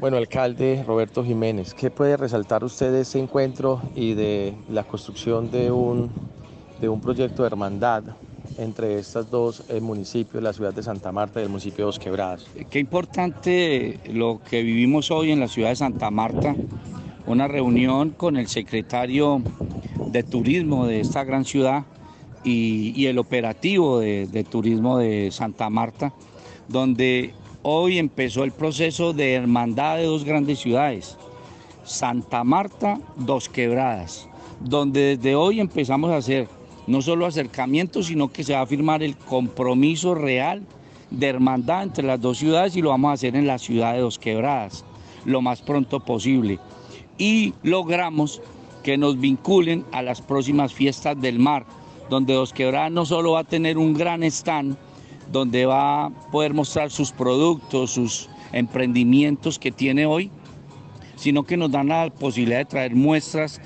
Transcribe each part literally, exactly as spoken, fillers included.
Bueno, alcalde Roberto Jiménez, ¿qué puede resaltar usted de este encuentro y de la construcción de un, de un proyecto de hermandad entre estos dos eh, municipios, la ciudad de Santa Marta y el municipio de Dos Quebradas? Qué importante lo que vivimos hoy en la ciudad de Santa Marta, una reunión con el secretario de turismo de esta gran ciudad y, y el operativo de, de turismo de Santa Marta, donde hoy empezó el proceso de hermandad de dos grandes ciudades, Santa Marta, Dos Quebradas, donde desde hoy empezamos a hacer no solo acercamientos, sino que se va a firmar el compromiso real de hermandad entre las dos ciudades y lo vamos a hacer en la ciudad de Dos Quebradas, lo más pronto posible. Y logramos que nos vinculen a las próximas fiestas del mar, donde Dos Quebradas no solo va a tener un gran stand, donde va a poder mostrar sus productos, sus emprendimientos que tiene hoy, sino que nos dan la posibilidad de traer muestras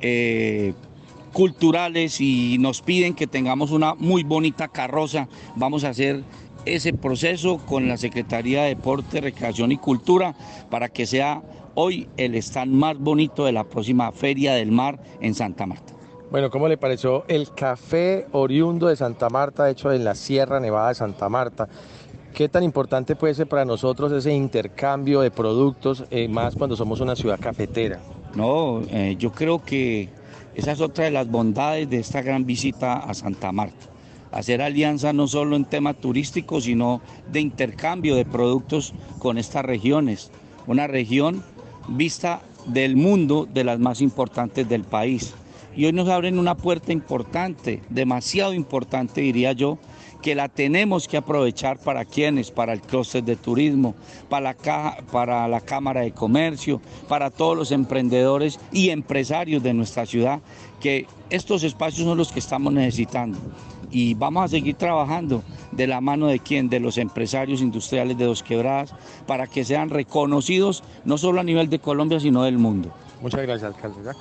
eh, culturales y nos piden que tengamos una muy bonita carroza. Vamos a hacer ese proceso con la Secretaría de Deporte, Recreación y Cultura para que sea hoy el stand más bonito de la próxima Feria del Mar en Santa Marta. Bueno, ¿cómo le pareció el café oriundo de Santa Marta, hecho en la Sierra Nevada de Santa Marta? ¿Qué tan importante puede ser para nosotros ese intercambio de productos, eh, más cuando somos una ciudad cafetera? No, eh, yo creo que esa es otra de las bondades de esta gran visita a Santa Marta. Hacer alianza no solo en tema turístico, sino de intercambio de productos con estas regiones. Una región vista del mundo de las más importantes del país. Y hoy nos abren una puerta importante, demasiado importante diría yo, que la tenemos que aprovechar para quienes, para el clúster de turismo, para la, caja, para la Cámara de Comercio, para todos los emprendedores y empresarios de nuestra ciudad, que estos espacios son los que estamos necesitando. Y vamos a seguir trabajando de la mano de quién, de los empresarios industriales de Dos Quebradas, para que sean reconocidos no solo a nivel de Colombia, sino del mundo. Muchas gracias, alcalde.